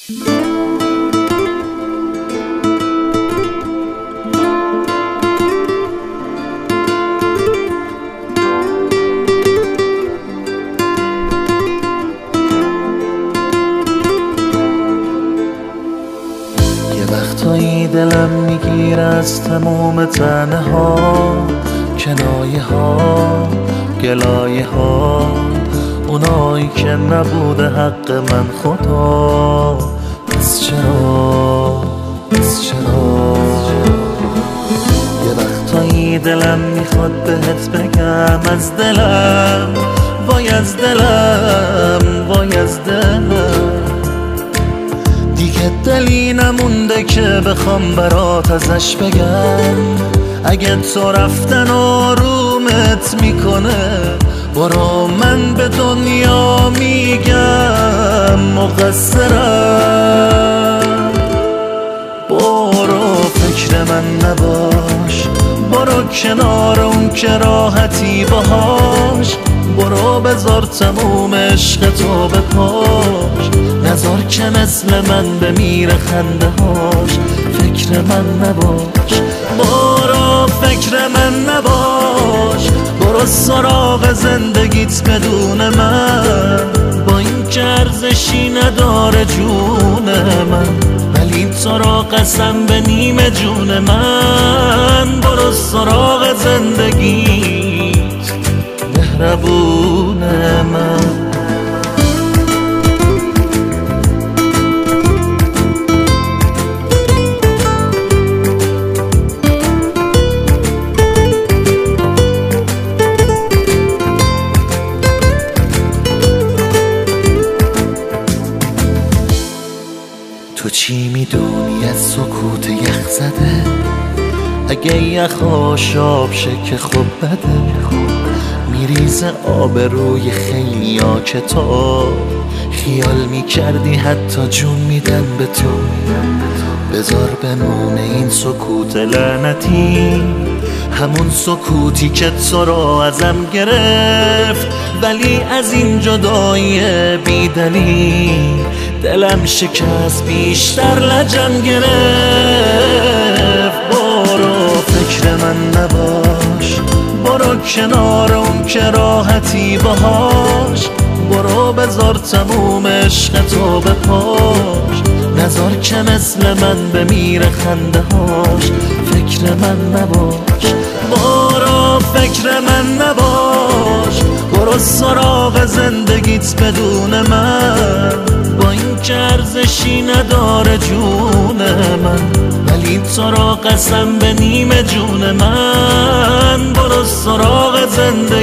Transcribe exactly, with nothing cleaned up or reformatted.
وقتایی دلم میگیره از تموم تنه ها، کنایه ها، گلایه ها، اونایی که نبوده حق من خدا. پس چرا پس چرا یه وقتایی دلم میخواد بهت بگم از دلم، وای از دلم، وای از دلم، دیگه دلی نمونده که بخوام برات ازش بگم. اگه تو رفتن آرومت میکنه، برو من به دنیا میگم مقصرم. برو فکر من نباش، برو کنار اون که راحتی باهاش، برو بذار تموم عشق تو بپاش، نذار که مثل من بمیره خنده هاش. فکر من نباش، برو فکر من نباش، برو سراغ زندگیت بدون من، با این که ارزشی نداره جون من، ولی تو را قسم به نیمه جون من. برو سراغ زندگیت مهربون من. تو چی میدونی از سکوت یخ زده؟ اگه یخ آشاب شه که خوب بده، میریزه آب روی خیلی ها که تو خیال میکردی حتی جون میدن به تو. بذار بمونه این سکوت لعنتی، همون سکوتی که تو رو ازم گرفت، ولی از این جدایی بیدلی دلم شکست، بیشتر لجم گرفت. برو فکر من نباش، برو کنار اون که راحتی باهاش، برو بذار تموم عشق تو بپاش، نذار که مثل من بمیره خنده هاش. فکر من نباش، برو فکر من نباش، برو سراغ زندگیت بدون من، با این که ارزشی نداره جون من، ولی تو را قسم به نیمه جون من. برو سراغ زندگیت